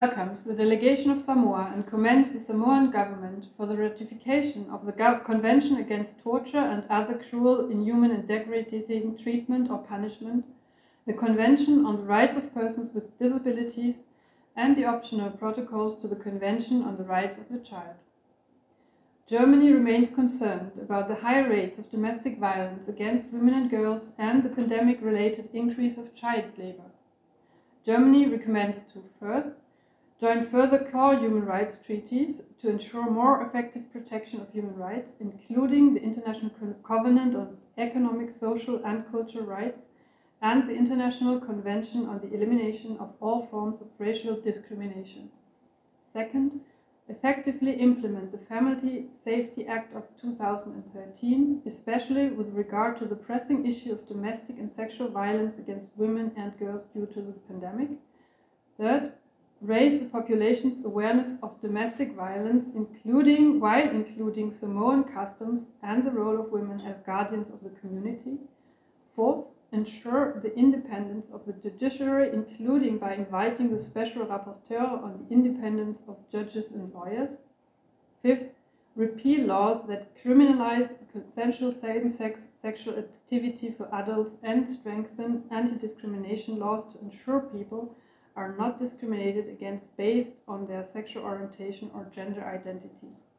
welcomes the delegation of Samoa and commends the Samoan government for the ratification of the Convention Against Torture and Other Cruel, Inhuman and Degrading Treatment or Punishment, the Convention on the Rights of Persons with Disabilities, and the optional protocols to the Convention on the Rights of the Child. Germany remains concerned about the high rates of domestic violence against women and girls and the pandemic-related increase of child labor. Germany recommends to, first, join further core human rights treaties to ensure more effective protection of human rights, including the International Covenant on Economic, Social and Cultural Rights and the International Convention on the Elimination of All Forms of Racial Discrimination. Second, effectively implement the Family Safety Act of 2013, especially with regard to the pressing issue of domestic and sexual violence against women and girls due to the pandemic. Third, raise the population's awareness of domestic violence, while including Samoan customs and the role of women as guardians of the community. Fourth, ensure the independence of the judiciary, including by inviting the Special Rapporteur on the independence of judges and lawyers. Fifth, repeal laws that criminalize consensual same-sex sexual activity for adults and strengthen anti-discrimination laws to ensure people are not discriminated against based on their sexual orientation or gender identity.